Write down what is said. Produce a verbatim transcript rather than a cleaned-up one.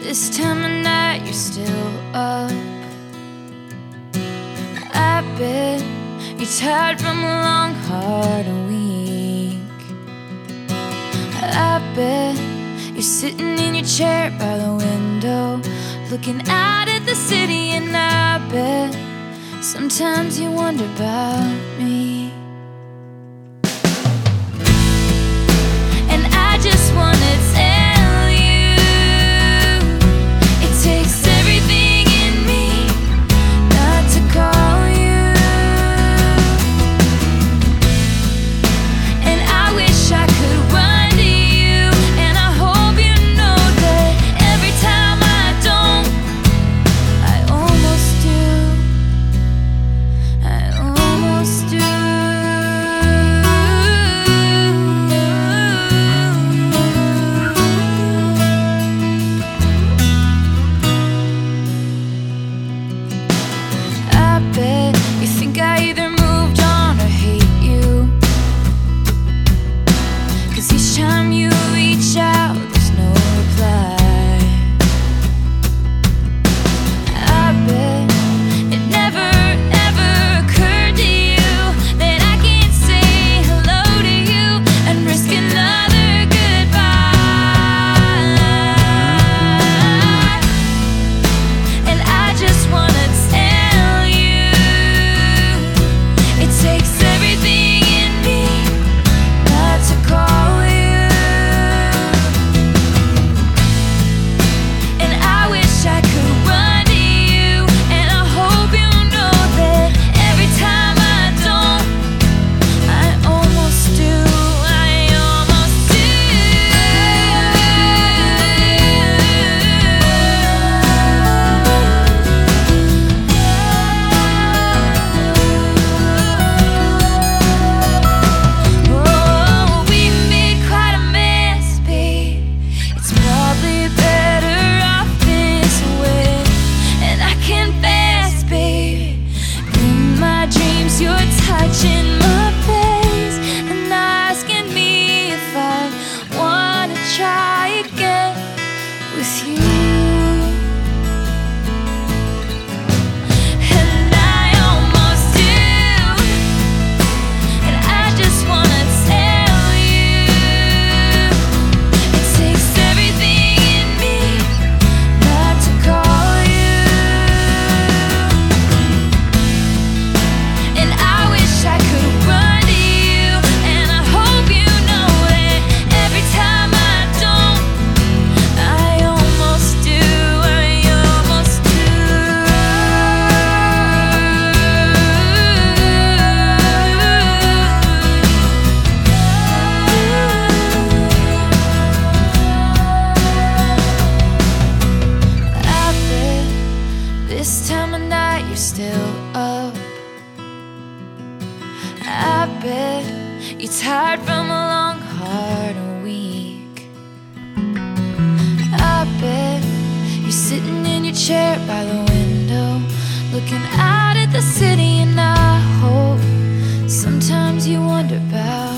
This time of night you're still up. I bet you're tired from a long, hard week. I bet you're sitting in your chair by the window, looking out at the city. And I bet sometimes you wonder about me. And I just wanna tell you, it takes everything in me not to call you. And I wish I could run to you, and I hope you know that every time I don't, I almost do. I almost do. I bet you think I either moved on or hate you, 'cause each time you reach out, there's no reply. I bet it never, ever occurred to you that I can't say hello to you and risk another goodbye. And I just wanna tell you, it takes everything in me not to call you. And I wish I could run to you, and I hope you know that every time I don't, I almost do. I almost do. Oh, we made quite a mess, babe. It's probably better off this way. And I confess, babe, in my dreams you're touching my face and asking me if I wanna try again with you. And I almost do. And I just wanna tell you, it takes everything in me not to call you. And I wish I could run to you, and I hope you know that every time I don't, I almost do. I almost do. I bet this time of night you're still up. I bet you're tired from a long, hard week. I bet you're sitting in your chair by the window, looking out at the city. And I hope sometimes you wonder about